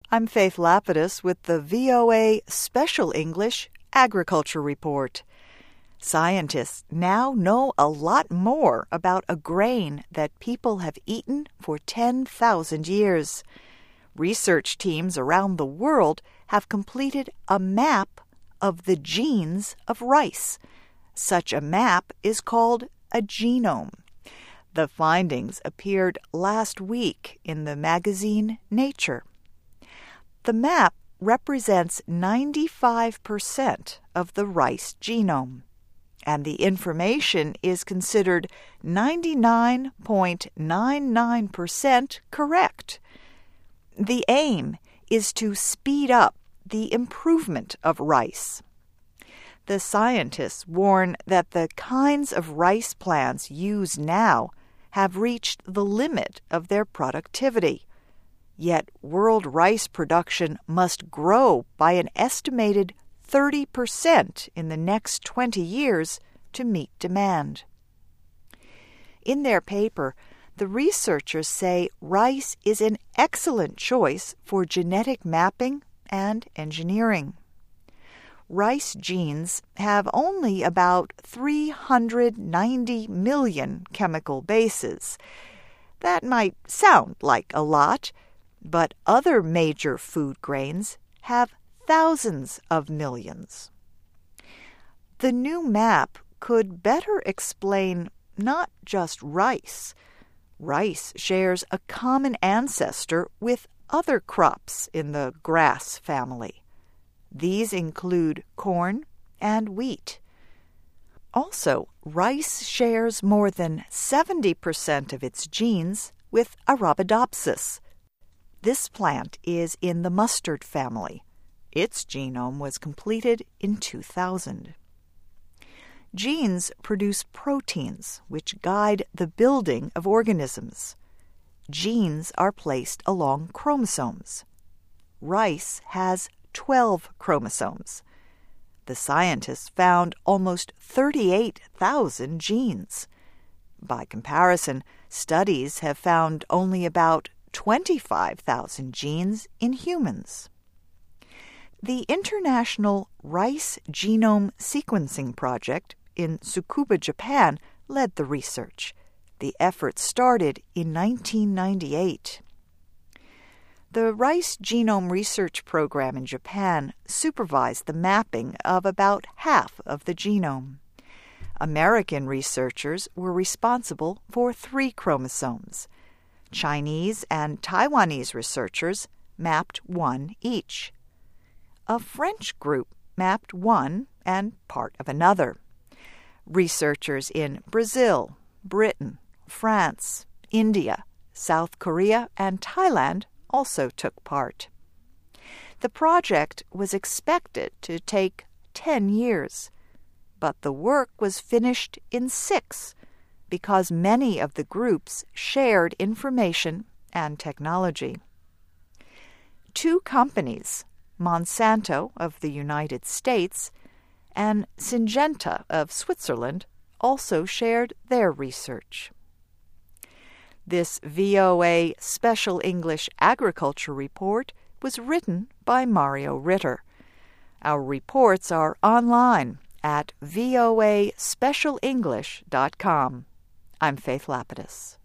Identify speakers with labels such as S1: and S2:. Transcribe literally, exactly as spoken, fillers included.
S1: I'm Faith Lapidus with the V O A Special English Agriculture Report. Scientists now know a lot more about a grain that people have eaten for ten thousand years. Research teams around the world have completed a map of the genes of rice. Such a map is called a genome. The findings appeared last week in the magazine Nature. The map represents ninety-five percent of the rice genome, and the information is considered ninety-nine point nine nine percent correct. The aim is to speed up the improvement of rice. The scientists warn that the kinds of rice plants used now have reached the limit of their productivity. Yet world rice production must grow by an estimated thirty percent in the next twenty years to meet demand. In their paper, the researchers say rice is an excellent choice for genetic mapping and engineering. Rice genes have only about three hundred ninety million chemical bases. That might sound like a lot, but other major food grains have thousands of millions. The new map could better explain not just rice. Rice shares a common ancestor with other crops in the grass family. These include corn and wheat. Also, rice shares more than seventy percent of its genes with Arabidopsis. This plant is in the mustard family. Its genome was completed in two thousand. Genes produce proteins which guide the building of organisms. Genes are placed along chromosomes. Rice has twelve chromosomes. The scientists found almost thirty-eight thousand genes. By comparison, studies have found only about twenty-five thousand genes in humans. The International Rice Genome Sequencing Project in Tsukuba, Japan, led the research. The effort started in nineteen ninety-eight. The Rice Genome Research Program in Japan supervised the mapping of about half of the genome. American researchers were responsible for three chromosomes. Chinese and Taiwanese researchers mapped one each. A French group mapped one and part of another. Researchers in Brazil, Britain, France, India, South Korea, and Thailand also took part. The project was expected to take ten years, but the work was finished in six because many of the groups shared information and technology. Two companies, Monsanto of the United States and Syngenta of Switzerland, also shared their research. This V O A Special English Agriculture Report was written by Mario Ritter. Our reports are online at voa special english dot com. I'm Faith Lapidus.